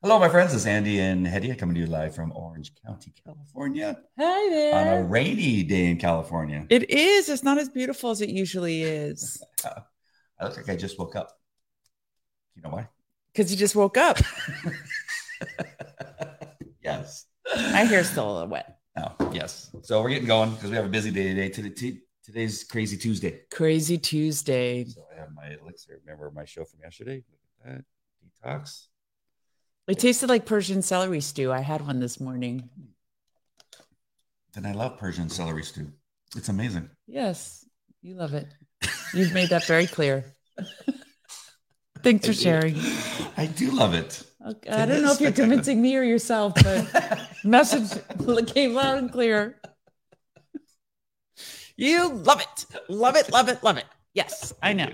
Hello, my friends. It's Andy and Hedieh coming to you live from Orange County, California, Hi on a there. rainy day in California. It is. It's not as beautiful as it usually is I look like I just woke up. You know why? because you just woke up. Yes. My hair's still a little wet. Oh, yes. So we're getting going because we have a busy day today. Today's Crazy Tuesday. Crazy Tuesday. So I have my elixir. Remember my show from yesterday? Look at that. Detox. It tasted like Persian celery stew. I had one this morning. Then I love Persian celery stew. It's amazing. Yes, you love it. You've made that very clear. Thanks for sharing. I do love it. Okay, I don't know if you're convincing me or yourself, but message came loud and clear. You love it. Love it, love it, love it. Yes, I know.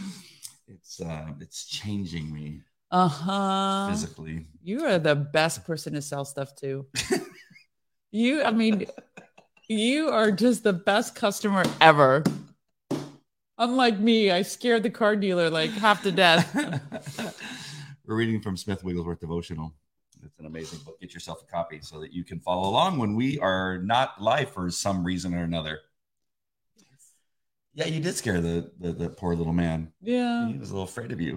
It's changing me physically. You are the best person to sell stuff to. You are just the best customer ever. Unlike me, I scared the car dealer like half to death. We're reading from Smith Wigglesworth Devotional. It's an amazing book. Get yourself a copy so that you can follow along when we are not live for some reason or another. Yeah, you did scare the poor little man. Yeah. He was a little afraid of you.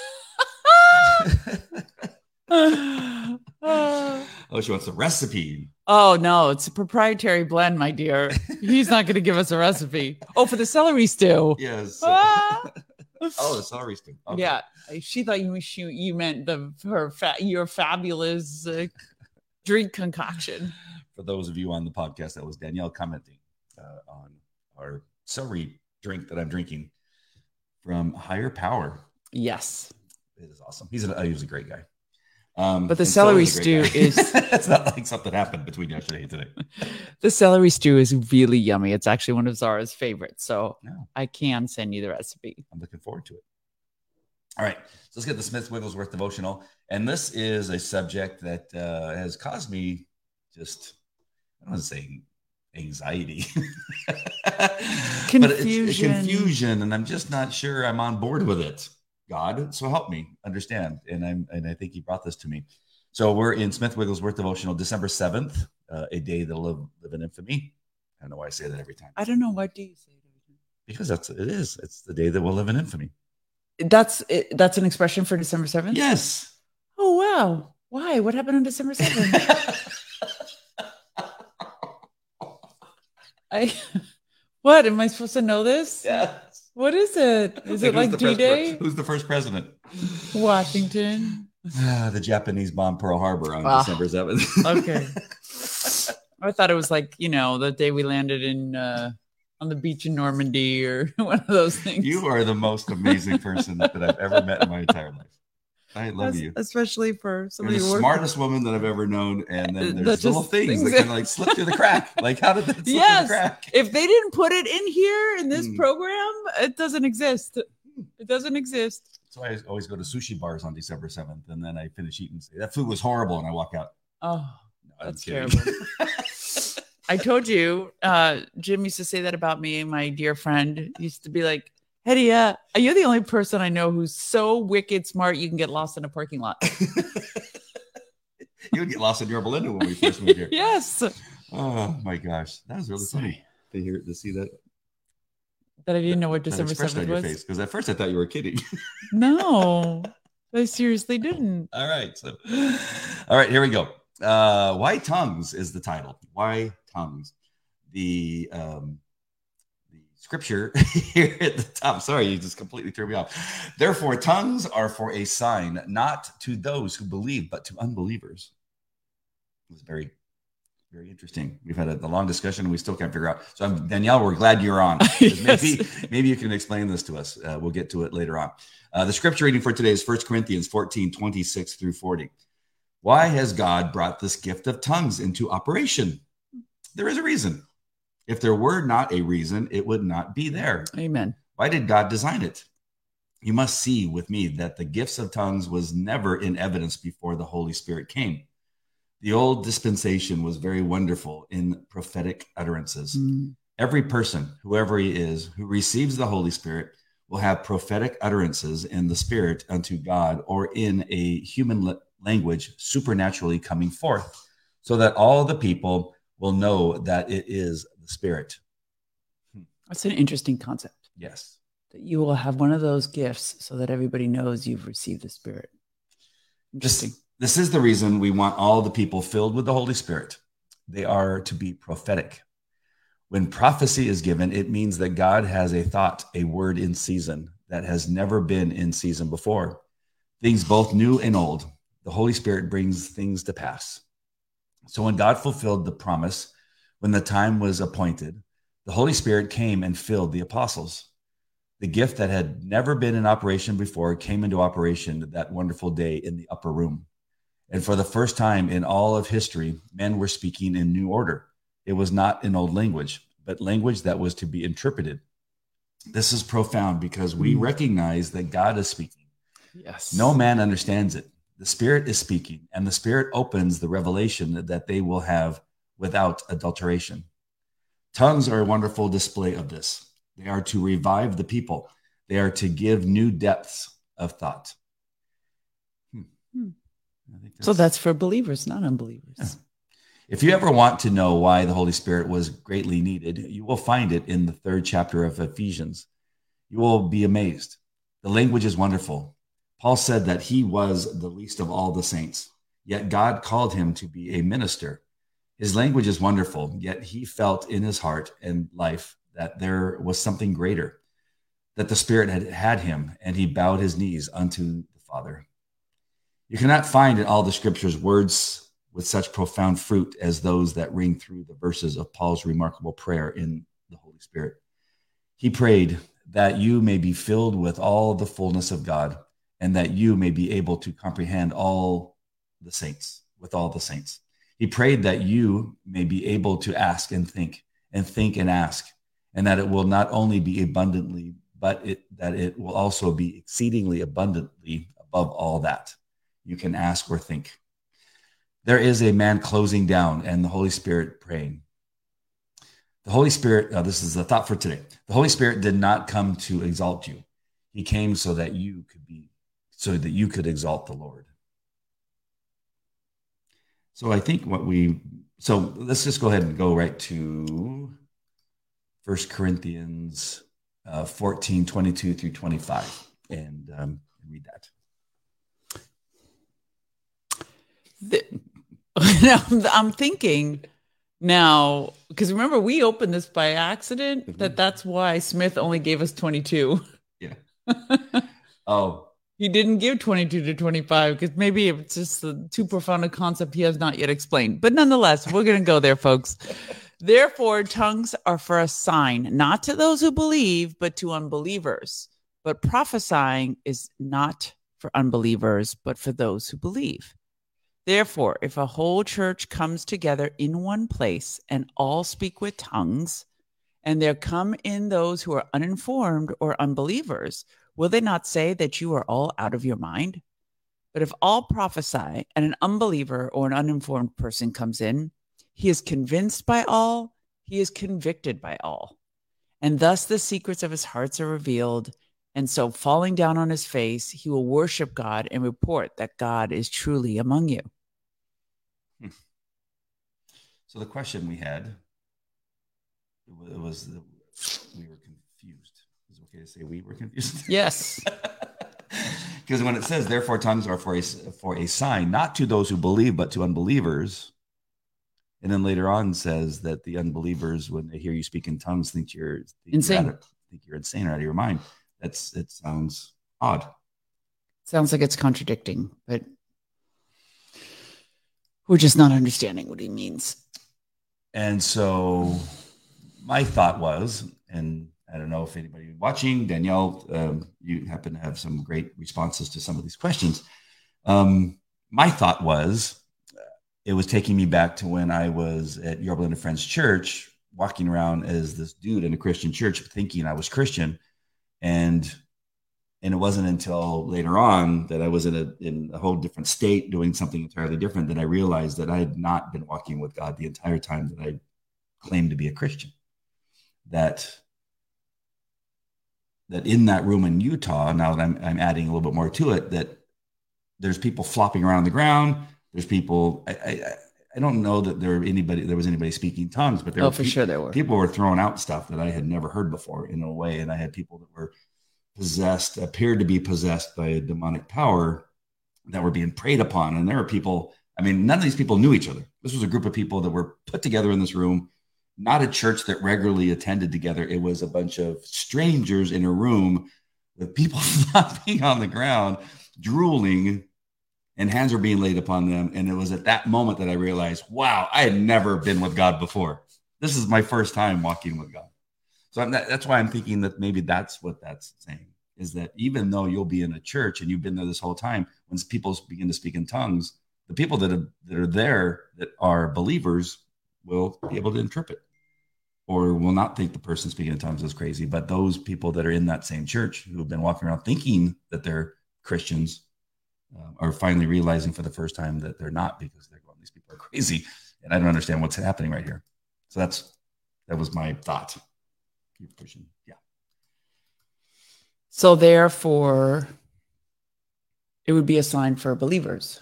Oh, she wants a recipe. Oh, no, it's a proprietary blend, my dear. He's not going to give us a recipe. Oh, for the celery stew. Yes. Oh, the celery stew. Okay. Yeah. She thought you meant your fabulous drink concoction. For those of you on the podcast, that was Danielle commenting on our celery drink that I'm drinking from Higher Power. Yes. It is awesome. He was a great guy. But the celery stew is... It's not like something happened between yesterday and today. The celery stew is really yummy. It's actually one of Zara's favorites. So I can send you the recipe. I'm looking forward to it. All right. So let's get the Smith Wigglesworth Devotional. And this is a subject that has caused me just, I don't want to say anxiety. Confusion. But it's confusion. And I'm just not sure I'm on board with it. God, so help me understand. And I think he brought this to me. So we're in Smith Wigglesworth Devotional, December 7th, a day that'll live in infamy. I don't know why I say that every time. I don't know. Why do you say that? Because it is. It's the day that will live in infamy. That's an expression for December 7th? Yes. Oh, wow. Why? What happened on December 7th? What? Am I supposed to know this? Yeah. What is it? Is it like D-Day? Who's the first president? Washington. The Japanese bombed Pearl Harbor on December 7th. Okay. I thought it was like, the day we landed on the beach in Normandy or one of those things. You are the most amazing person that I've ever met in my entire life. I love you. Especially for somebody You're the smartest woman that I've ever known. And then there's little things that kind of like slip through the crack. Like, how did that slip through the crack? If they didn't put it in here in this program, it doesn't exist. It doesn't exist. So I always go to sushi bars on December 7th, and then I finish eating and say, that food was horrible, and I walk out. Oh, that's terrible. I told you, Jim used to say that about me. My dear friend used to be like, Hedieh, you're the only person I know who's so wicked smart you can get lost in a parking lot. You would get lost in Yorba Linda when we first moved here. Yes. Oh my gosh, that was really funny to see that. That I didn't know what December 7th was. Because at first I thought you were kidding. No, I seriously didn't. All right, here we go. Why Tongues is the title. Why Tongues? The scripture here at the top. Sorry, you just completely threw me off. Therefore, tongues are for a sign, not to those who believe, but to unbelievers. It was very, very interesting. We've had a long discussion and we still can't figure out. So Danielle, we're glad you're on. Yes. Maybe you can explain this to us. We'll get to it later on. The scripture reading for today is 1 Corinthians 14, 26 through 40. Why has God brought this gift of tongues into operation? There is a reason. If there were not a reason, it would not be there. Amen. Why did God design it? You must see with me that the gifts of tongues was never in evidence before the Holy Spirit came. The old dispensation was very wonderful in prophetic utterances. Every person, whoever he is, who receives the Holy Spirit will have prophetic utterances in the Spirit unto God or in a human language supernaturally coming forth, so that all the people will know that it is the Spirit. That's an interesting concept. Yes. That you will have one of those gifts so that everybody knows you've received the Spirit. Interesting. This is the reason we want all the people filled with the Holy Spirit. They are to be prophetic. When prophecy is given, it means that God has a thought, a word in season that has never been in season before. Things both new and old. The Holy Spirit brings things to pass. So when God fulfilled the promise, when the time was appointed, the Holy Spirit came and filled the apostles. The gift that had never been in operation before came into operation that wonderful day in the upper room. And for the first time in all of history, men were speaking in new order. It was not in old language, but language that was to be interpreted. This is profound because we recognize that God is speaking. Yes. No man understands it. The Spirit is speaking, and the Spirit opens the revelation that they will have without adulteration. Tongues are a wonderful display of this. They are to revive the people. They are to give new depths of thought. So that's for believers, not unbelievers. Yeah. If you ever want to know why the Holy Spirit was greatly needed, you will find it in the 3rd chapter of Ephesians. You will be amazed. The language is wonderful. Paul said that he was the least of all the saints, yet God called him to be a minister. His language is wonderful, yet he felt in his heart and life that there was something greater, that the Spirit had him, and he bowed his knees unto the Father. You cannot find in all the scriptures words with such profound fruit as those that ring through the verses of Paul's remarkable prayer in the Holy Spirit. He prayed that you may be filled with all the fullness of God, and that you may be able to comprehend all the saints, with all the saints. He prayed that you may be able to ask and think and ask, and that it will not only be abundantly, but that it will also be exceedingly abundantly above all that you can ask or think. There is a man closing down and the Holy Spirit praying. The Holy Spirit, this is the thought for today. The Holy Spirit did not come to exalt you. He came so that you could exalt the Lord. So I think let's just go ahead and go right to 1 Corinthians 14, 22 through 25 and read that. I'm thinking now, because remember, we opened this by accident, that's why Smith only gave us 22. Yeah. Oh. He didn't give 22 to 25 because maybe it's just too profound a concept he has not yet explained. But nonetheless, we're going to go there, folks. Therefore, tongues are for a sign, not to those who believe, but to unbelievers. But prophesying is not for unbelievers, but for those who believe. Therefore, if a whole church comes together in one place and all speak with tongues, and there come in those who are uninformed or unbelievers, will they not say that you are all out of your mind? But if all prophesy and an unbeliever or an uninformed person comes in, he is convinced by all, he is convicted by all. And thus the secrets of his hearts are revealed. And so falling down on his face, he will worship God and report that God is truly among you. So the question we had, we were confused. Is it okay to say we were confused? Yes. Because when it says, therefore tongues are for a sign, not to those who believe, but to unbelievers. And then later on says that the unbelievers, when they hear you speak in tongues, think you're insane. Think you're insane or out of your mind. It sounds odd. Sounds like it's contradicting, but we're just not understanding what he means. And so my thought was, and I don't know if anybody watching, Danielle, you happen to have some great responses to some of these questions. My thought was, it was taking me back to when I was at Yorba Linda Friends Church, walking around as this dude in a Christian church, thinking I was Christian. And it wasn't until later on that I was in a whole different state doing something entirely different that I realized that I had not been walking with God the entire time that I claimed to be a Christian. That in that room in Utah, now that I'm adding a little bit more to it, that there's people flopping around the ground. There's people. I don't know that there was anybody speaking tongues, but sure there were. People were throwing out stuff that I had never heard before in a way, and I had people that were appeared to be possessed by a demonic power that were being preyed upon. And there were people. I mean, none of these people knew each other. This was a group of people that were put together in this room, not a church that regularly attended together. It was a bunch of strangers in a room with people flopping on the ground, drooling, and hands were being laid upon them. And it was at that moment that I realized, wow, I had never been with God before. This is my first time walking with God. So that's why I'm thinking that maybe that's what that's saying, is that even though you'll be in a church and you've been there this whole time, when people begin to speak in tongues, the people that are there that are believers will be able to interpret or will not think the person speaking in tongues is crazy. But those people that are in that same church who have been walking around thinking that they're Christians are finally realizing for the first time that they're not, because they're going, these people are crazy and I don't understand what's happening right here. So that was my thought. Keep pushing. Yeah. So therefore, it would be a sign for believers.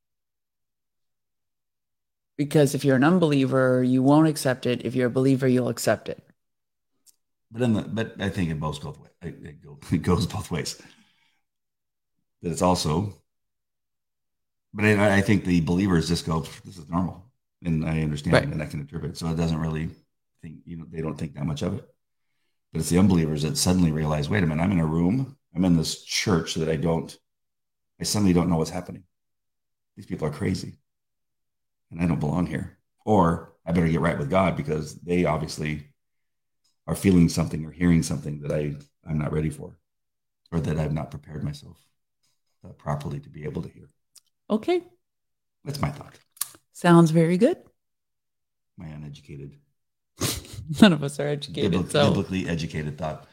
Because if you're an unbeliever, you won't accept it. If you're a believer, you'll accept it. But I think it goes both ways. It goes both ways. But it's also, but I think the believers just go, this is normal, and I understand it, and I can interpret. So it doesn't really think, they don't think that much of it. But it's the unbelievers that suddenly realize, wait a minute, I'm in a room, I'm in this church that I suddenly don't know what's happening. These people are crazy. And I don't belong here. Or I better get right with God, because they obviously are feeling something or hearing something that I'm not ready for, or that I've not prepared myself properly to be able to hear. Okay. That's my thought. Sounds very good. My uneducated. None of us are educated. Biblically educated thought.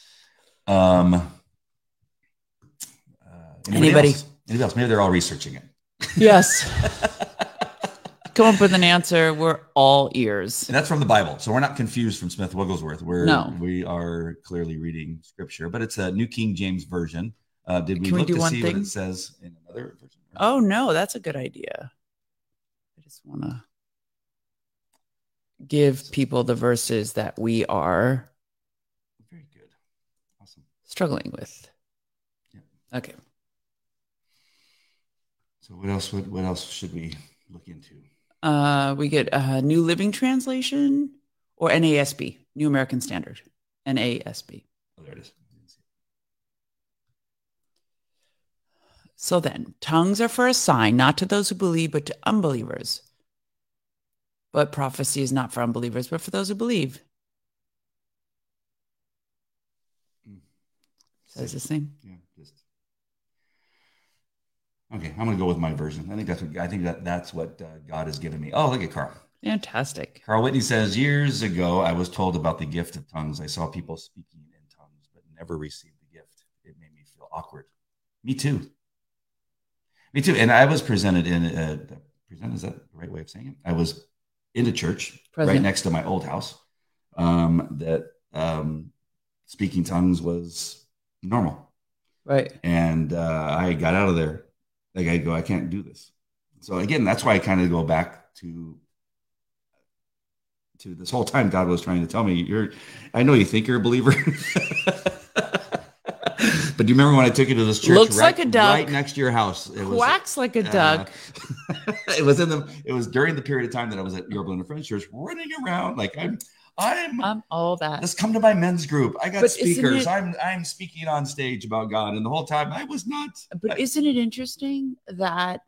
Anybody else? Maybe they're all researching it. Yes. Come up with an answer. We're all ears. And that's from the Bible. So we're not confused from Smith Wigglesworth. We are clearly reading scripture, but it's a New King James Version. Did we look to see what it says in another version? Oh, no, that's a good idea. I just want to give people the verses that we are very good. Awesome. Struggling with. Yeah. Okay. So what else should we look into? We get a New Living Translation or NASB, New American Standard, NASB. Oh, there it is. So then, tongues are for a sign, not to those who believe, but to unbelievers. But prophecy is not for unbelievers, but for those who believe. Says the same. Yeah. Okay, I'm going to go with my version. I think that's what God has given me. Oh, look at Carl. Fantastic. Carl Whitney says, years ago, I was told about the gift of tongues. I saw people speaking in tongues, but never received the gift. It made me feel awkward. Me too. And I was presented is that the right way of saying it? I was in a church right next to my old house that speaking tongues was normal. Right. And I got out of there. Like I can't do this. So again, that's why I kind of go back to this whole time God was trying to tell me, I know you think you're a believer. But do you remember when I took you to this church? Looks like a duck. Right next to your house. It quacks like a duck. It was during the period of time that I was at Yorba Linda Friends Church, running around like I'm all that. Let's come to my men's group. I got speakers. I'm speaking on stage about God, and the whole time I was not. But isn't it interesting that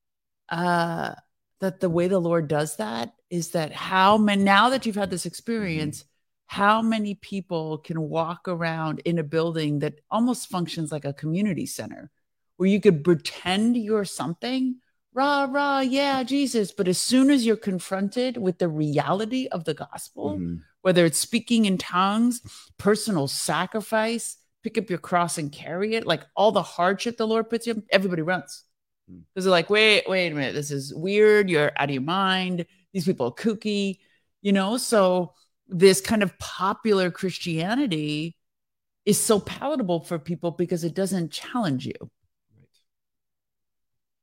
that the way the Lord does that is that now that you've had this experience, how many people can walk around in a building that almost functions like a community center, where you could pretend you're something, rah, rah, yeah, Jesus. But as soon as you're confronted with the reality of the gospel, whether it's speaking in tongues, personal sacrifice, pick up your cross and carry it, like all the hardship the Lord puts you in, everybody runs. Because they're like, wait a minute, this is weird. You're out of your mind. These people are kooky, so this kind of popular Christianity is so palatable for people because it doesn't challenge you.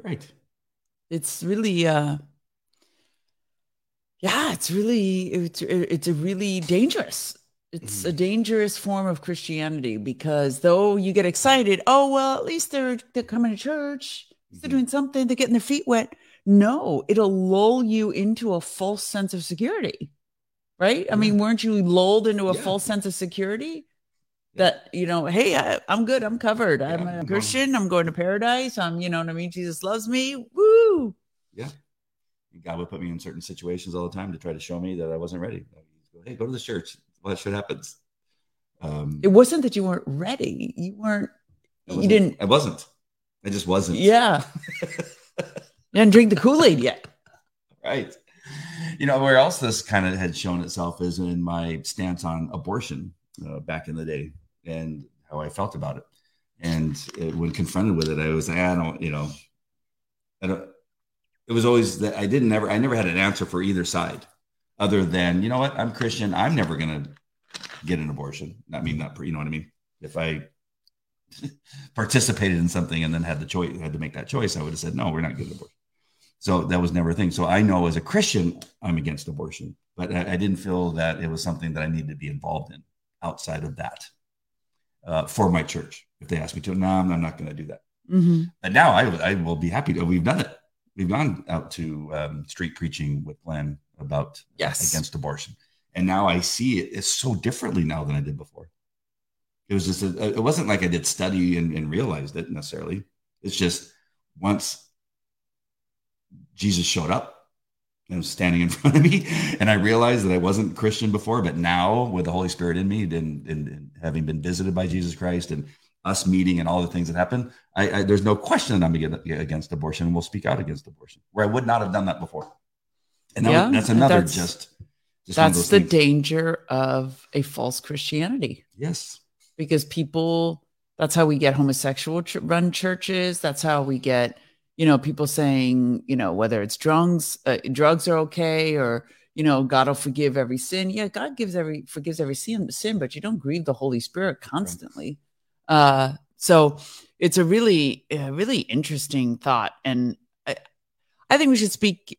Right. It's really, it's a really dangerous. It's a dangerous form of Christianity because though you get excited, oh, well, at least they're coming to church. They're doing something. They're getting their feet wet. No, it'll lull you into a false sense of security, right? I mean, weren't you lulled into a false sense of security that, hey, I'm good. I'm covered. I'm a Christian. I'm going to paradise. You know what I mean? Jesus loves me. Woo. Yeah. God would put me in certain situations all the time to try to show me that I wasn't ready. Hey, go to this church. What shit happens? It wasn't that you weren't ready. I wasn't. I just wasn't. Yeah. You didn't drink the Kool-Aid yet. Right. Where else this kind of had shown itself is in my stance on abortion back in the day and how I felt about it. And when confronted with it, I was like, I don't. It was always that I never had an answer for either side other than, you know what, I'm Christian. I'm never going to get an abortion. You know what I mean? If I participated in something and then had to make that choice, I would have said, no, we're not getting an abortion. So that was never a thing. So I know as a Christian, I'm against abortion, but I didn't feel that it was something that I needed to be involved in outside of that for my church. If they asked me to, no, I'm not going to do that. Mm-hmm. But now I will be happy to. We've done it. We've gone out to street preaching with Glenn about against abortion. And now I see it's so differently now than I did before. It was just, it wasn't like I did study and realized it necessarily. It's just once Jesus showed up and was standing in front of me and I realized that I wasn't Christian before, but now with the Holy Spirit in me and having been visited by Jesus Christ and us meeting and all the things that happen, there's no question that I'm against abortion and will speak out against abortion where I would not have done that before. And that's another just that's the danger of a false Christianity. Yes. Because that's how we get homosexual run churches. That's how we get, people saying, whether it's drugs are okay or, God will forgive every sin. Yeah. God forgives every sin, but you don't grieve the Holy Spirit constantly. Right. So it's a really, really interesting thought. And I think we should speak.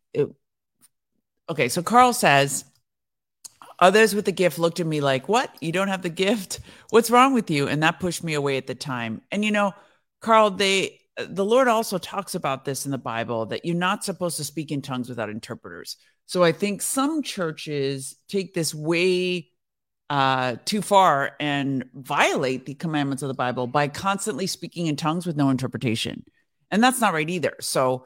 Okay. So Carl says, others with the gift looked at me like, what? You don't have the gift? What's wrong with you? And that pushed me away at the time. And, Carl, the Lord also talks about this in the Bible, that you're not supposed to speak in tongues without interpreters. So I think some churches take this way too far and violate the commandments of the Bible by constantly speaking in tongues with no interpretation. And that's not right either. So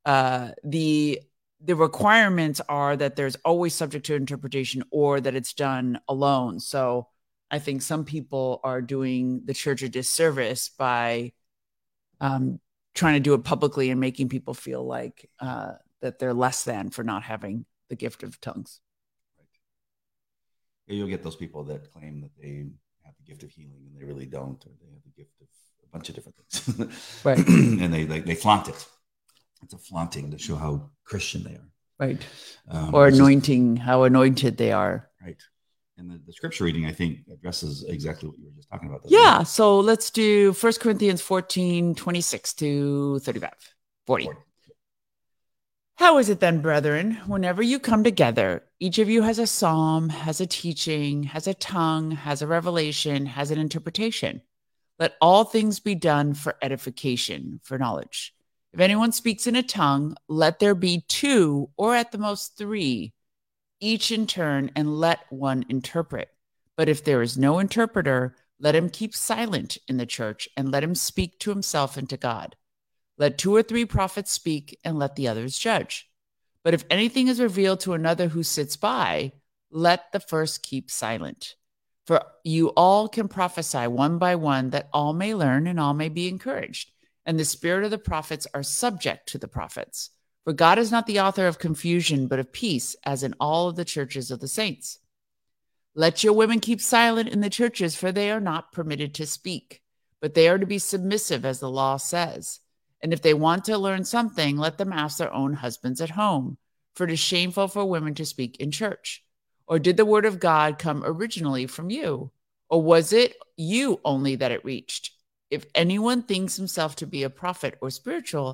the requirements are that there's always subject to interpretation or that it's done alone. So I think some people are doing the church a disservice by trying to do it publicly and making people feel like that they're less than for not having the gift of tongues. Right. Yeah, you'll get those people that claim that they have the gift of healing and they really don't, or they have the gift of a bunch of different things. Right. And they flaunt it. It's a flaunting to show how Christian they are. Right. Or anointing, how anointed they are. Right. And the scripture reading, I think, addresses exactly what you were just talking about. Yeah. So let's do 1 Corinthians 14, 26 to 35, 40. How is it then, brethren, whenever you come together, each of you has a psalm, has a teaching, has a tongue, has a revelation, has an interpretation. Let all things be done for edification, for knowledge. If anyone speaks in a tongue, let there be 2 or at the most 3, each in turn, and let one interpret. But if there is no interpreter, let him keep silent in the church and let him speak to himself and to God. Let 2 or 3 prophets speak and let the others judge. But if anything is revealed to another who sits by, let the first keep silent. For you all can prophesy one by one, that all may learn and all may be encouraged. And the spirit of the prophets are subject to the prophets. For God is not the author of confusion, but of peace, as in all of the churches of the saints. Let your women keep silent in the churches, for they are not permitted to speak, but they are to be submissive, as the law says. And if they want to learn something, let them ask their own husbands at home, for it is shameful for women to speak in church. Or did the word of God come originally from you? Or was it you only that it reached? If anyone thinks himself to be a prophet or spiritual,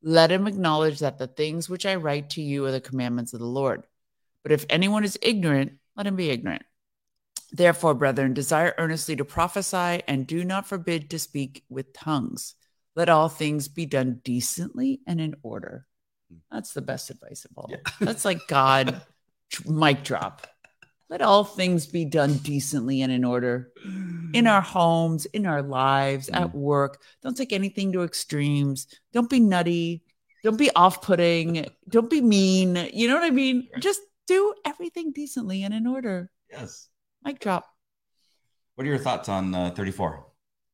let him acknowledge that the things which I write to you are the commandments of the Lord. But if anyone is ignorant, let him be ignorant. Therefore, brethren, desire earnestly to prophesy, and do not forbid to speak with tongues. Let all things be done decently and in order. That's the best advice of all. Yeah. That's like God, mic drop. Let all things be done decently and in order. In our homes, in our lives, at work. Don't take anything to extremes. Don't be nutty. Don't be off-putting. Don't be mean. You know what I mean? Right. Just do everything decently and in order. Yes. Mic drop. What are your thoughts on 34?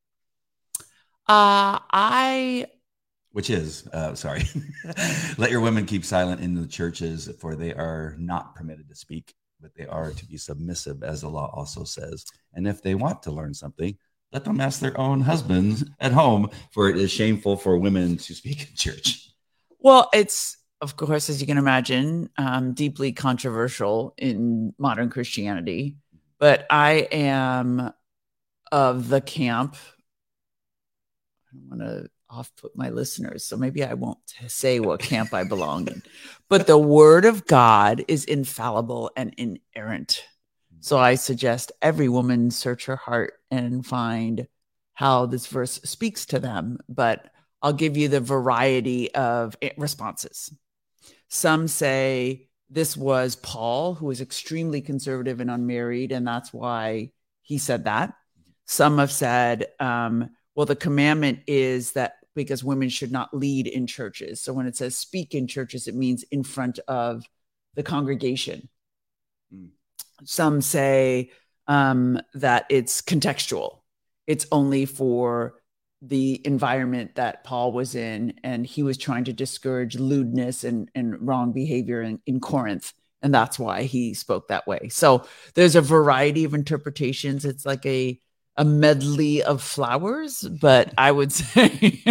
Which is, sorry. Let your women keep silent in the churches, for they are not permitted to speak, but they are to be submissive, as the law also says. And if they want to learn something, let them ask their own husbands at home, for it is shameful for women to speak in church. Well, it's, of course, as you can imagine, deeply controversial in modern Christianity. But I am of the camp. I don't want to off-put my listeners, so maybe I won't say what camp I belong in. But the word of God is infallible and inerrant. So I suggest every woman search her heart and find how this verse speaks to them. But I'll give you the variety of responses. Some say this was Paul, who was extremely conservative and unmarried, and that's why he said that. Some have said, well, the commandment is that because women should not lead in churches. So when it says speak in churches, it means in front of the congregation. Some say that it's contextual. It's only for the environment that Paul was in, and he was trying to discourage lewdness and wrong behavior in Corinth. And that's why he spoke that way. So there's a variety of interpretations. It's like a medley of flowers, but I would say,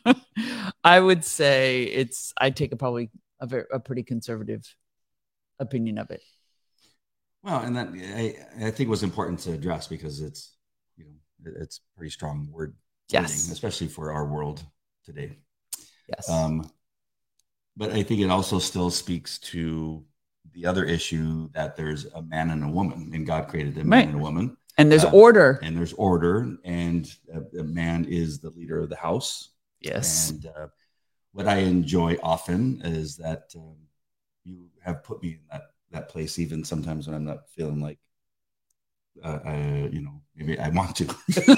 I take probably a pretty conservative opinion of it. Well, and that I think was important to address because it's pretty strong word. Yes, especially for our world today. Yes. But I think it also still speaks to the other issue that there's a man and a woman, and God created a man and a woman. And there's order. And there's order, and a man is the leader of the house. Yes. And what I enjoy often is that you have put me in that place, even sometimes when I'm not feeling like, maybe I want to.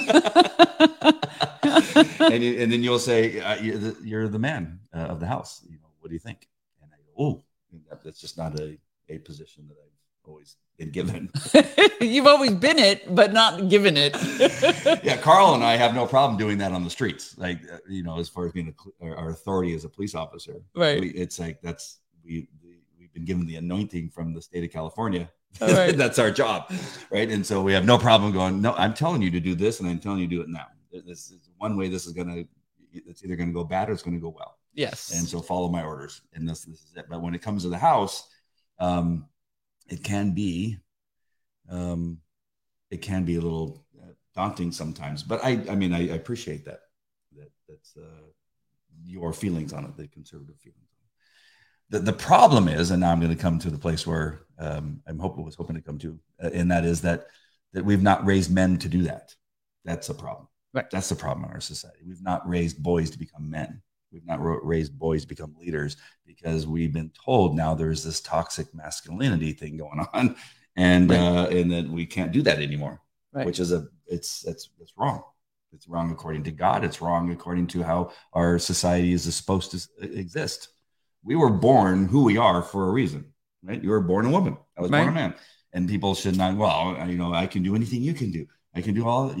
and then you'll say, you're the man of the house. What do you think? And I go, that's just not a position that I've always been given. You've always been it, but not given it. Yeah, Carl and I have no problem doing that on the streets. Like, as far as being our authority as a police officer, right? It's like we've been given the anointing from the state of California. Right. That's our job, right? And so we have no problem going, no, I'm telling you to do this, and I'm telling you to do it now. This is one way. It's either going to go bad or it's going to go well. Yes. And so follow my orders, and this is it. But when it comes to the house, it can be a little daunting sometimes. But I appreciate that. That's your feelings on it, the conservative feelings. The problem is, and now I'm going to come to the place where I was hoping to come to, and that is that we've not raised men to do that. That's a problem. Right. That's the problem in our society. We've not raised boys to become men. We've not raised boys to become leaders because we've been told now there's this toxic masculinity thing going on, and then we can't do that anymore. Right. Which is it's wrong. It's wrong according to God. It's wrong according to how our society is supposed to exist. We were born who we are for a reason, right? You were born a woman. I was born a man. And people should not, I can do anything you can do. I can do all,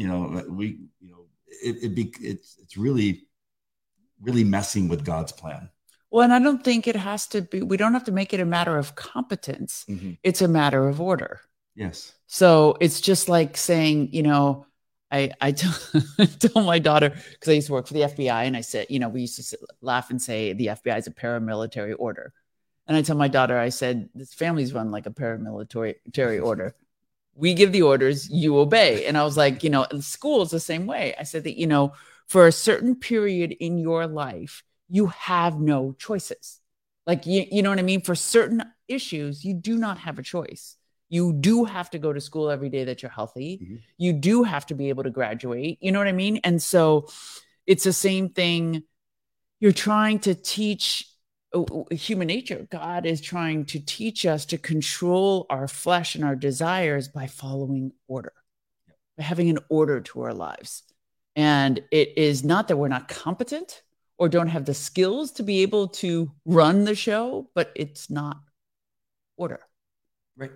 it's really, really messing with God's plan. Well, and I don't think it has to be, we don't have to make it a matter of competence. Mm-hmm. It's a matter of order. Yes. So it's just like saying, I tell my daughter, because I used to work for the FBI, and I said, we used to laugh and say the FBI is a paramilitary order. And I tell my daughter, I said, this family's run like a paramilitary order. We give the orders, you obey. And I was like, school is the same way. I said that, for a certain period in your life, you have no choices. Like, you know what I mean? For certain issues, you do not have a choice. You do have to go to school every day that you're healthy. Mm-hmm. You do have to be able to graduate. You know what I mean? And so it's the same thing. You're trying to teach human nature. God is trying to teach us to control our flesh and our desires by following order, by having an order to our lives. And it is not that we're not competent or don't have the skills to be able to run the show, but it's not order. Right.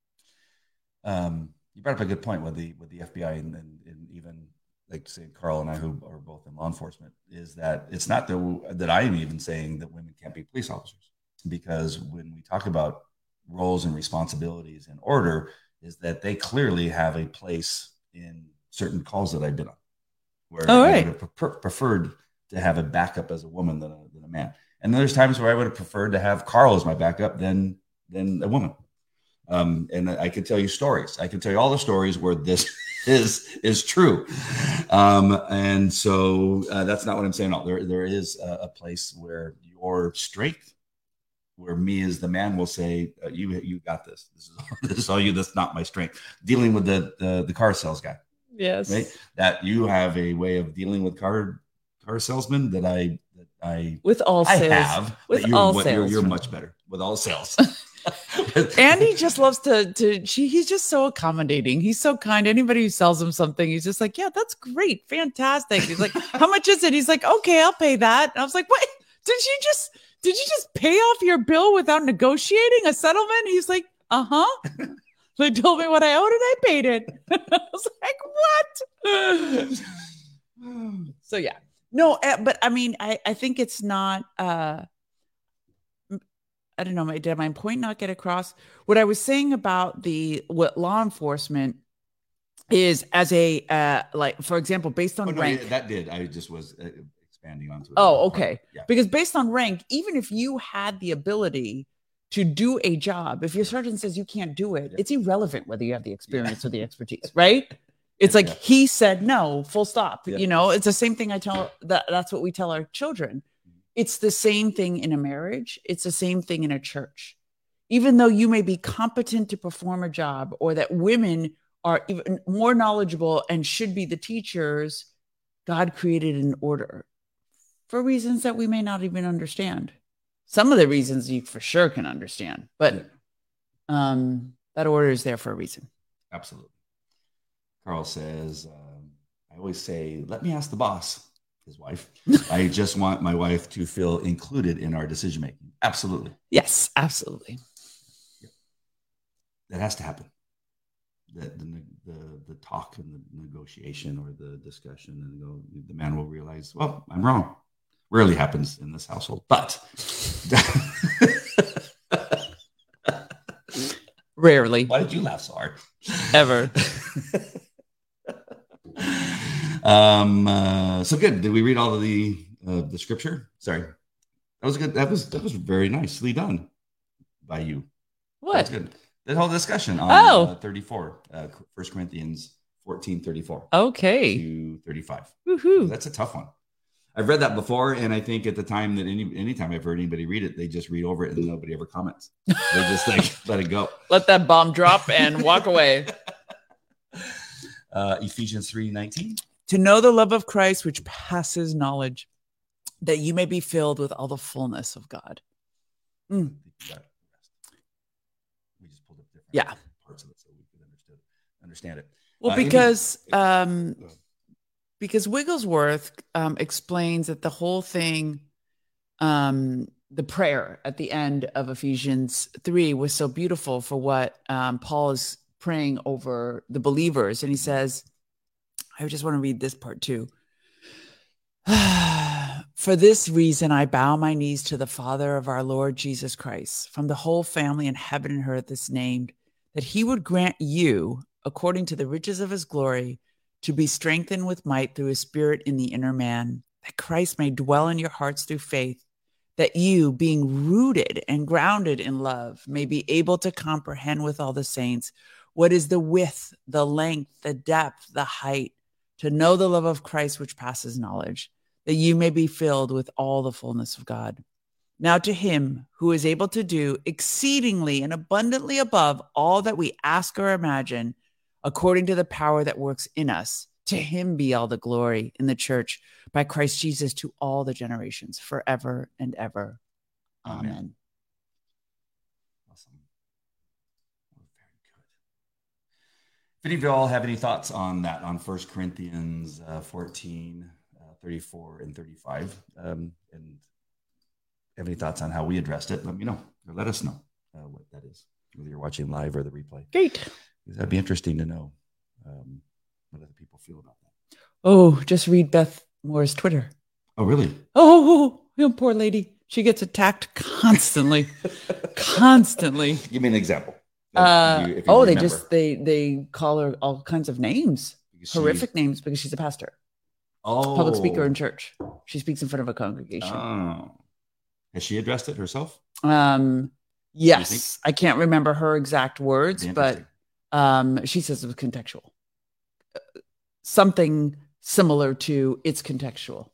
You brought up a good point with the FBI and even like say Carl and I, who are both in law enforcement, is that it's not that I am even saying that women can't be police officers, because when we talk about roles and responsibilities and order, is that they clearly have a place in certain calls that I've been on, where I would have preferred to have a backup as a woman than a man. And there's times where I would have preferred to have Carl as my backup than a woman. And I can tell you stories. I can tell you all the stories where this is true. And so that's not what I'm saying. No, there is a place where your strength, where me as the man will say, you got this. This is all you. That's not my strength. Dealing with the car sales guy. Yes. Right. That you have a way of dealing with car salesmen that I with all sales. I have. With all sales. You're much better with all sales. Andy just loves he's just so accommodating. He's so kind. Anybody who sells him something, he's just like, yeah, that's great. Fantastic. He's like, how much is it? He's like, okay, I'll pay that. And I was like, what? Did you just pay off your bill without negotiating a settlement? He's like, uh-huh. They told me what I owed and I paid it. I was like, what? So yeah. No, but I mean, I think it's not, I don't know, did my point not get across? What I was saying about what law enforcement is as a, like, for example, based on rank. Yeah, that did. I just was expanding onto it. Oh, okay. Yeah. Because based on rank, even if you had the ability to do a job, if your sergeant says you can't do it, it's irrelevant whether you have the experience or the expertise, right? It's like he said no, full stop. You know, it's the same thing that's what we tell our children. It's the same thing in a marriage. It's the same thing in a church. Even though you may be competent to perform a job, or that women are even more knowledgeable and should be the teachers, God created an order for reasons that we may not even understand. Some of the reasons you for sure can understand, but that order is there for a reason. Absolutely. Carl says, I always say, let me ask the boss. His wife. I just want my wife to feel included in our decision making. Absolutely. Yes, absolutely. Yeah. That has to happen. The talk and the negotiation or the discussion, and the man will realize, well, I'm wrong. Rarely happens in this household, but rarely. Why did you laugh so hard? Ever. So good. Did we read all of the scripture? Sorry, that was good. That was very nicely done by you. What? That's good. The whole discussion on 34, 1 Corinthians 14:34. Okay. To 35. Woohoo! That's a tough one. I've read that before, and I think at the time that anytime I've heard anybody read it, they just read over it and nobody ever comments. They just like let it go. Let that bomb drop and walk away. Ephesians 3:19. To know the love of Christ, which passes knowledge, that you may be filled with all the fullness of God. We just pulled up different parts of it so we could understand it. Well, because Wigglesworth explains that the whole thing, the prayer at the end of Ephesians 3 was so beautiful for what Paul is praying over the believers. And he says, I just want to read this part too. For this reason, I bow my knees to the Father of our Lord Jesus Christ, from the whole family in heaven and earth is named, that he would grant you, according to the riches of his glory, to be strengthened with might through his Spirit in the inner man, that Christ may dwell in your hearts through faith, that you, being rooted and grounded in love, may be able to comprehend with all the saints what is the width, the length, the depth, the height, to know the love of Christ which passes knowledge, that you may be filled with all the fullness of God. Now to him who is able to do exceedingly and abundantly above all that we ask or imagine, according to the power that works in us, to him be all the glory in the church by Christ Jesus to all the generations forever and ever. Amen. Awesome. Very good. If any of you all have any thoughts on that, on 1 Corinthians 14, 34 and 35, and have any thoughts on how we addressed it, let me know, or let us know what that is, whether you're watching live or the replay. Great. That'd be interesting to know what other people feel about that. Oh, just read Beth Moore's Twitter. Oh, really? Oh, poor lady. She gets attacked constantly. Constantly. Give me an example. They call her all kinds of names, horrific names, because she's a pastor. Oh, public speaker in church. She speaks in front of a congregation. Oh. Has she addressed it herself? Yes. I can't remember her exact words, but she says it was contextual. Something similar to it's contextual.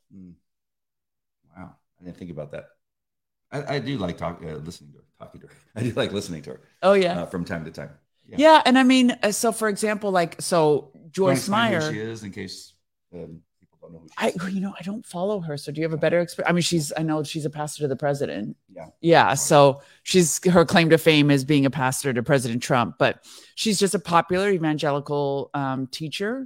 Wow. I didn't think about that. I do like listening to her. I do like listening to her. Oh, yeah. From time to time. Yeah. And I mean, so for example, Joyce Meyer. Who she is, in case people don't know who she is. I don't follow her. So do you have a better experience? I mean, I know she's a pastor to the president. Yeah. Yeah. So her claim to fame is being a pastor to President Trump, but she's just a popular evangelical teacher.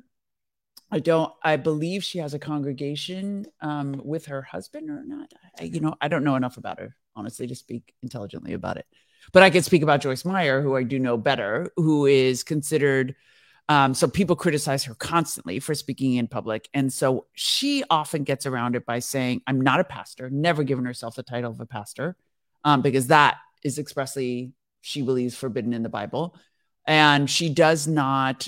I believe she has a congregation with her husband or not. I don't know enough about her, honestly, to speak intelligently about it. But I can speak about Joyce Meyer, who I do know better, who is considered, so people criticize her constantly for speaking in public. And so she often gets around it by saying, I'm not a pastor, never given herself the title of a pastor, because that is expressly, she believes, forbidden in the Bible. And she does not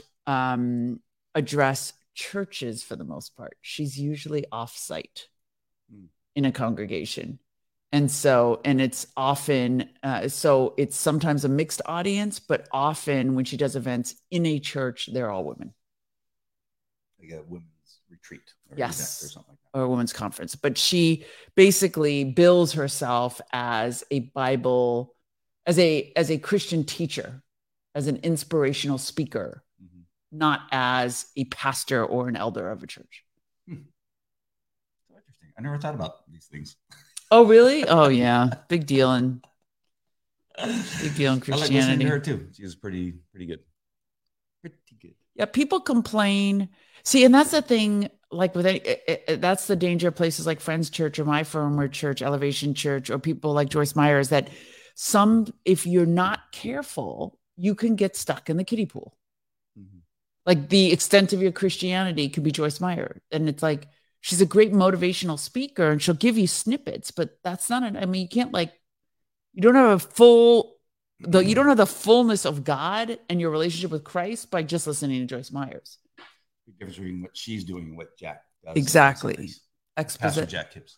address churches for the most part. She's usually off-site in a congregation. And it's often, it's sometimes a mixed audience, but often when she does events in a church, they're all women. Like a women's retreat. Yes. Or something like that. Or a women's conference. But she basically bills herself as a Bible, as a Christian teacher, as an inspirational speaker, not as a pastor or an elder of a church. So interesting. I never thought about these things. Oh, really? Oh, yeah. Big deal in Christianity. I like listening to her too. She was pretty good. Pretty good. Yeah, people complain. See, and that's the thing. That's the danger of places like Friends Church or My Former Church, Elevation Church, or people like Joyce Meyer, is that if you're not careful, you can get stuck in the kiddie pool. Like the extent of your Christianity could be Joyce Meyer. And it's like, she's a great motivational speaker and she'll give you snippets, but that's not it. I mean, you can't you don't have you don't have the fullness of God and your relationship with Christ by just listening to Joyce Myers. The difference between what she's doing and what Jack does. Exactly. Pastor Jack Hibbs.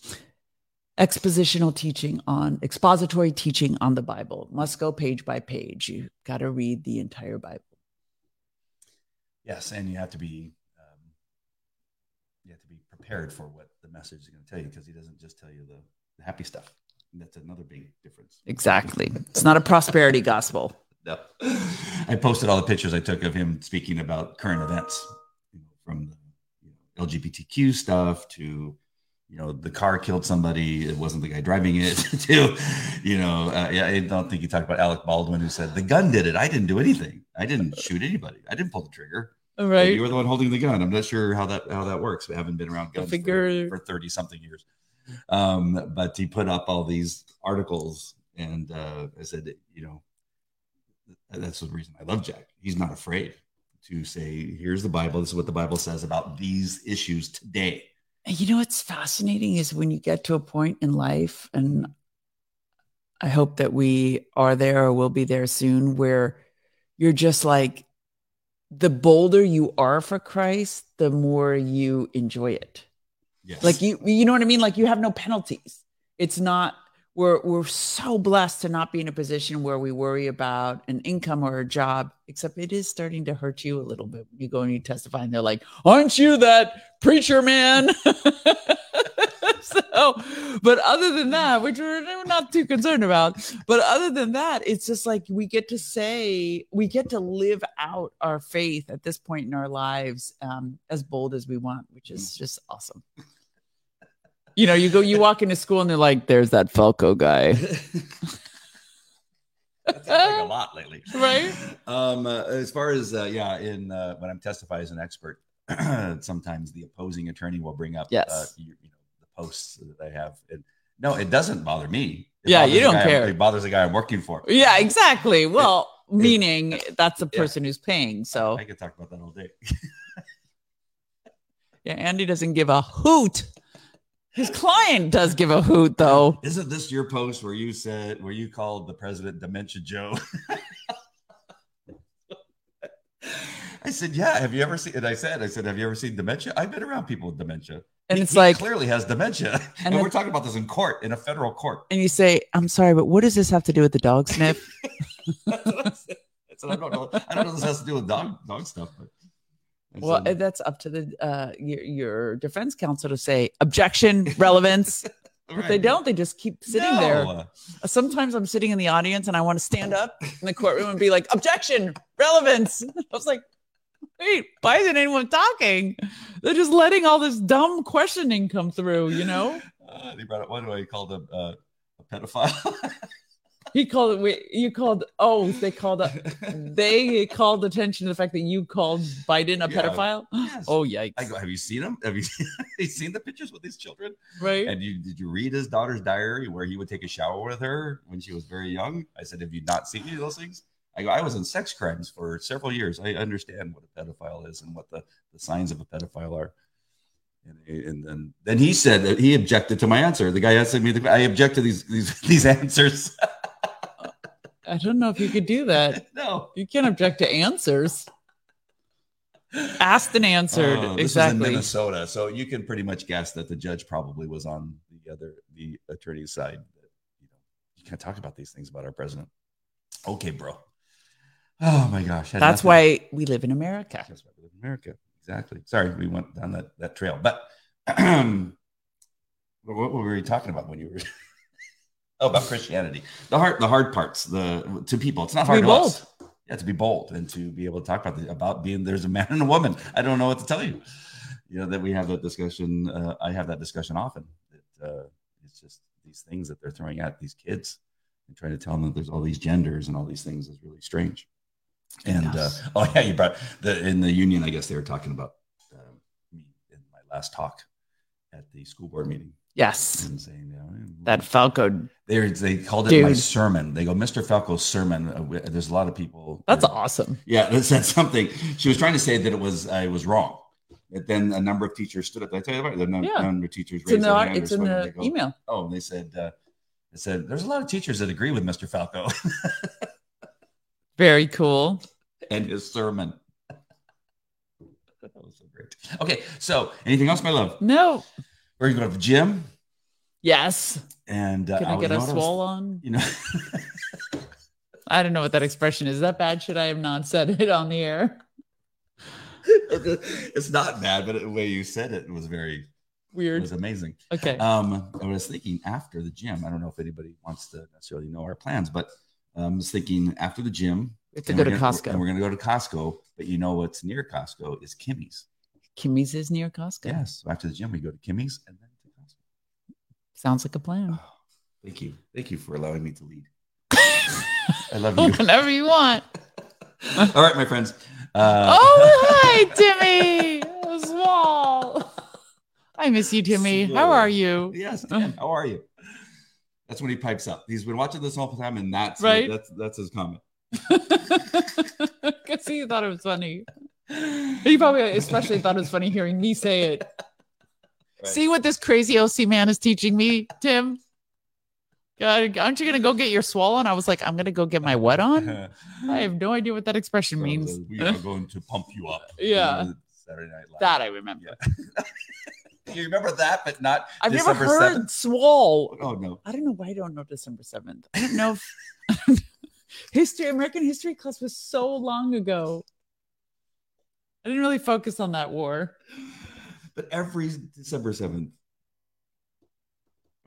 Expository teaching on the Bible. Must go page by page. You got to read the entire Bible. Yes, and you have to be prepared for what the message is going to tell you, because he doesn't just tell you the happy stuff. And that's another big difference. Exactly. It's not a prosperity gospel. No. I posted all the pictures I took of him speaking about current events, from the LGBTQ stuff to the car killed somebody, it wasn't the guy driving it, to I don't think he talked about Alec Baldwin, who said the gun did it. I didn't do anything. I didn't shoot anybody. I didn't pull the trigger. Right. You were the one holding the gun. I'm not sure how that works. We haven't been around guns for 30 something years. But he put up all these articles, and I said, that's the reason I love Jack. He's not afraid to say, here's the Bible. This is what the Bible says about these issues today. And what's fascinating is when you get to a point in life, and I hope that we are there or will be there soon, where you're just like, the bolder you are for Christ, the more you enjoy it. Yes. Like you know what I mean? Like you have no penalties. It's not, we're so blessed to not be in a position where we worry about an income or a job, except it is starting to hurt you a little bit when you go and you testify and they're like, aren't you that preacher man? But other than that, which we're not too concerned about, but other than that, it's just like we get to live out our faith at this point in our lives as bold as we want, which is just awesome. You walk into school and they're like, there's that Falco guy. That's happening a lot lately. Right. As far as, when I'm testifying as an expert, sometimes the opposing attorney will bring up, the posts that I have. And no, it doesn't bother me. You don't care. It bothers the guy I'm working for. Yeah, exactly. Well, meaning that's the person who's paying. So I could talk about that all day. Yeah, Andy doesn't give a hoot. His client does give a hoot, though. Isn't this your post where you called the president Dementia Joe? I said, yeah. Have you ever seen? And I said, have you ever seen dementia? I've been around people with dementia. And he clearly has dementia. And we're talking about this in court, in a federal court. And you say, I'm sorry, but what does this have to do with the dog sniff? That's what I said. I don't know if this has to do with dog stuff. But that's up to the your defense counsel to say objection, relevance. Right. But they don't. They just keep sitting there. Sometimes I'm sitting in the audience and I want to stand up in the courtroom and be like, objection, relevance. I was like, wait, why isn't anyone talking? They're just letting all this dumb questioning come through, They brought up, what do I call them? A pedophile? They called attention to the fact that you called Biden a pedophile. Yes. Oh, yikes. I go, have you seen him? Have you seen the pictures with these children? Right. And did you read his daughter's diary where he would take a shower with her when she was very young? I said, have you not seen any of those things? I go, I was in sex crimes for several years. I understand what a pedophile is and what the signs of a pedophile are. And then he said that he objected to my answer. The guy asked me, I object to these answers. I don't know if you could do that. No. You can't object to answers. Asked and answered. This exactly. was in Minnesota. So you can pretty much guess that the judge probably was on the attorney's side. You can't talk about these things about our president. Okay, bro. Oh my gosh. That's why we live in America. That's why we live in America. Exactly. Sorry, we went down that trail. But what were we talking about when you were about Christianity? The hard parts, to people. It's not hard to us. Yeah, to be bold and to be able to talk about being there's a man and a woman. I don't know what to tell you. That we have that discussion. I have that discussion often. It's just these things that they're throwing at these kids and trying to tell them that there's all these genders and all these things is really strange. And you brought in the union. I guess they were talking about me in my last talk at the school board meeting. Yes, and saying that Falco. They called it my sermon. They go, Mr. Falco's sermon. There's a lot of people. That's awesome. Yeah, that said something. She was trying to say that I was wrong. But then a number of teachers stood up. Did I tell you about it? The number of teachers raised their hand. It's in the email. Oh, and they said, there's a lot of teachers that agree with Mr. Falco. Very cool. And his sermon. That was so great. Okay, so anything else, my love? No. We're going to the gym. Yes. And can I get a swole on? I don't know what that expression is. Is that bad? Should I have not said it on the air? It's not bad, but the way you said it was very weird. It was amazing. Okay. I was thinking after the gym. I don't know if anybody wants to necessarily know our plans, but I was thinking after the gym. We have to go to Costco. And we're going to go to Costco. But what's near Costco is Kimmy's. Kimmy's is near Costco. Yes. So after the gym, we go to Kimmy's and then to Costco. Sounds like a plan. Oh, thank you. Thank you for allowing me to lead. I love you. Whenever you want. All right, my friends. Hi, Timmy. Small. I miss you, Timmy. How are you? Yes, Tim. How are you? That's when he pipes up. He's been watching this all the time, and that's his comment. Because he thought it was funny. He probably especially thought it was funny hearing me say it. Right. See what this crazy OC man is teaching me, Tim? God, aren't you going to go get your swollen? I was like, I'm going to go get my what on? I have no idea what that expression means. We are going to pump you up. Yeah. Saturday Night Live. That I remember. Yeah. You remember that, but not I've December never heard 7th? swole. Oh, no. I don't know why I don't know December 7th. I don't know if American history class was so long ago. I didn't really focus on that war. But every December 7th,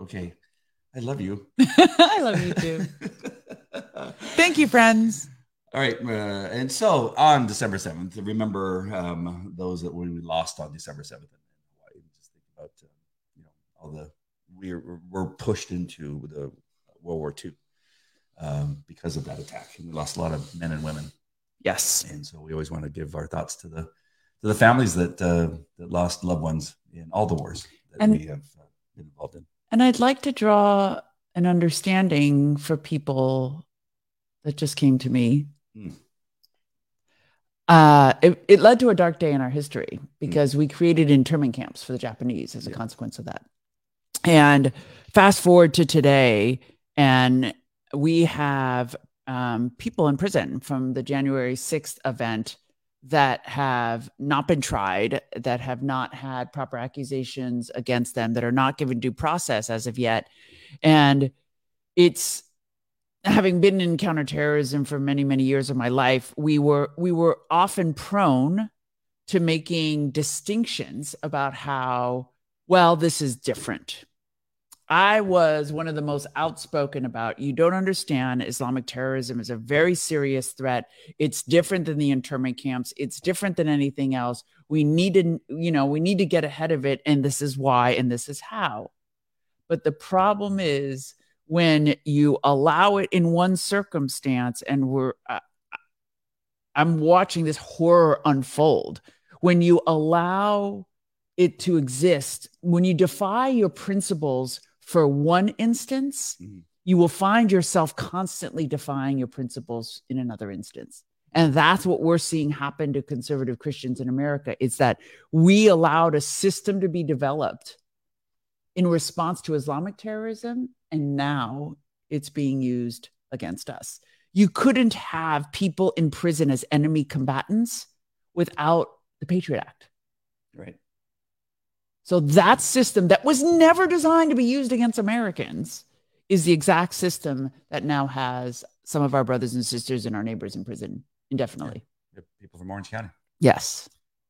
Okay. I love you. I love you too. Thank you, friends. All right. And so on December 7th, remember those that we lost on December 7th in Hawaii. Just think about, all the, we're pushed into the World War II because of that attack. And we lost a lot of men and women. Yes. And so we always want to give our thoughts to the families that lost loved ones in all the wars that we have been involved in. And I'd like to draw an understanding for people that just came to me. It led to a dark day in our history because we created internment camps for the Japanese as a consequence of that. And fast forward to today, and we have people in prison from the January 6th event that have not been tried, that have not had proper accusations against them, that are not given due process as of yet. And it's, having been in counterterrorism for many, many years of my life, we were often prone to making distinctions about how, well, this is different. I was one of the most outspoken about, you don't understand, Islamic terrorism is a very serious threat. It's different than the internment camps. It's different than anything else. We need to get ahead of it. And this is why, and this is how. But the problem is when you allow it in one circumstance, and I'm watching this horror unfold. When you allow it to exist, when you defy your principles for one instance, you will find yourself constantly defying your principles in another instance. And that's what we're seeing happen to conservative Christians in America. It's that we allowed a system to be developed in response to Islamic terrorism, and now it's being used against us. You couldn't have people in prison as enemy combatants without the Patriot Act. Right. So that system that was never designed to be used against Americans is the exact system that now has some of our brothers and sisters and our neighbors in prison indefinitely. Yeah. People from Orange County. Yes.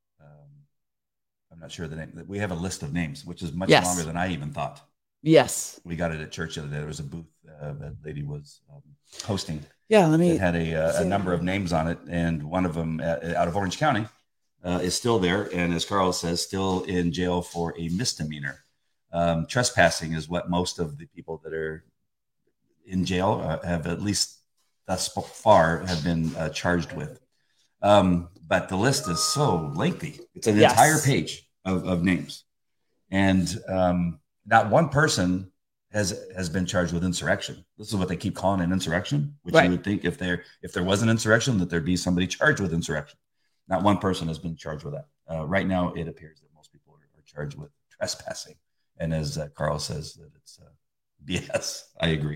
I'm not sure the name. We have a list of names, which is much longer than I even thought. Yes. We got it at church the other day. There was a booth that lady was hosting. Yeah, it had a number of names on it, and one of them out of Orange County is still there, and as Carl says, still in jail for a misdemeanor. Trespassing is what most of the people that are in jail have, at least thus far, have been charged with. But the list is so lengthy. It's an entire page of names, and not one person has been charged with insurrection. This is what they keep calling an insurrection, which you would think if there was an insurrection that there'd be somebody charged with insurrection. Not one person has been charged with that. Right now, it appears that most people are charged with trespassing. And as Carl says, that it's BS. I agree.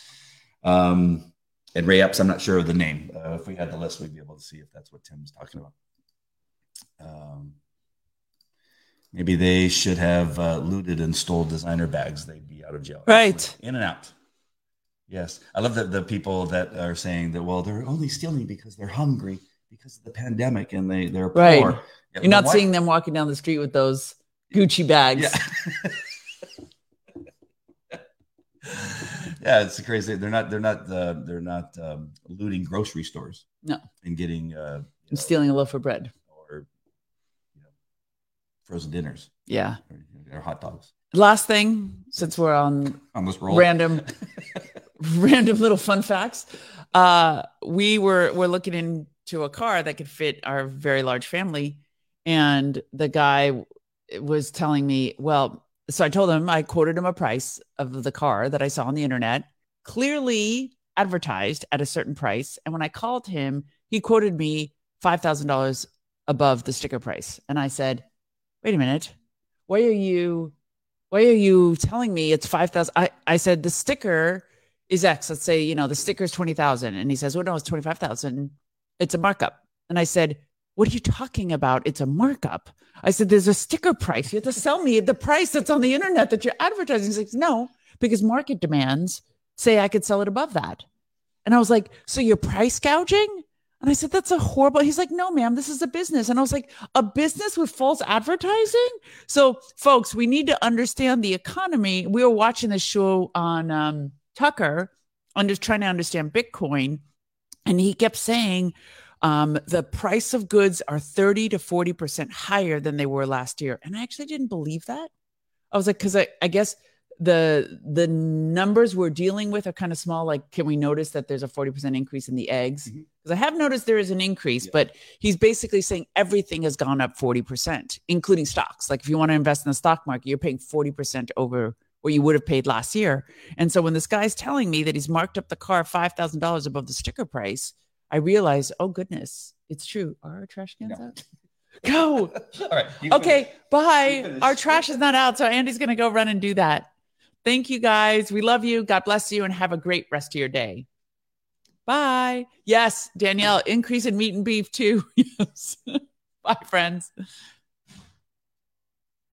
And Ray Epps, I'm not sure of the name. If we had the list, we'd be able to see if that's what Tim's talking about. Maybe they should have looted and stole designer bags. They'd be out of jail. Right. Absolutely. In and out. Yes. I love the people that are saying that, well, they're only stealing because they're hungry because of the pandemic and they're poor. Right. Yeah, you're not seeing them walking down the street with those Gucci bags. Yeah. Yeah, it's crazy. They're not looting grocery stores. No. And getting and stealing a loaf of bread or frozen dinners. Yeah. Or hot dogs. Last thing, since we're on this roll. random little fun facts. We're looking into a car that could fit our very large family, and the guy was telling me, well, so I told him, I quoted him a price of the car that I saw on the internet, clearly advertised at a certain price. And when I called him, he quoted me $5,000 above the sticker price. And I said, wait a minute, why are you telling me it's 5,000? I said, the sticker is X. Let's say, the sticker is 20,000. And he says, well, no, it's 25,000. It's a markup. And I said, what are you talking about? It's a markup. I said, there's a sticker price. You have to sell me the price that's on the internet that you're advertising. He's like, no, because market demands say I could sell it above that. And I was like, so you're price gouging? And I said, that's a horrible. He's like, no, ma'am, this is a business. And I was like, a business with false advertising? So, folks, we need to understand the economy. We were watching the show on Tucker, just trying to understand Bitcoin. And he kept saying the price of goods are 30 to 40% higher than they were last year. And I actually didn't believe that. I was like, because I guess the numbers we're dealing with are kind of small. Like, can we notice that there's a 40% increase in the eggs? Because I have noticed there is an increase, but he's basically saying everything has gone up 40%, including stocks. Like if you want to invest in the stock market, you're paying 40% over what you would have paid last year. And so when this guy's telling me that he's marked up the car $5,000 above the sticker price, I realized, oh goodness, it's true. Are our trash cans out? Go. All right. Okay. Bye. Our trash is not out. So Andy's going to go run and do that. Thank you guys. We love you. God bless you and have a great rest of your day. Bye. Yes, Danielle, increase in meat and beef too. Yes. Bye, friends.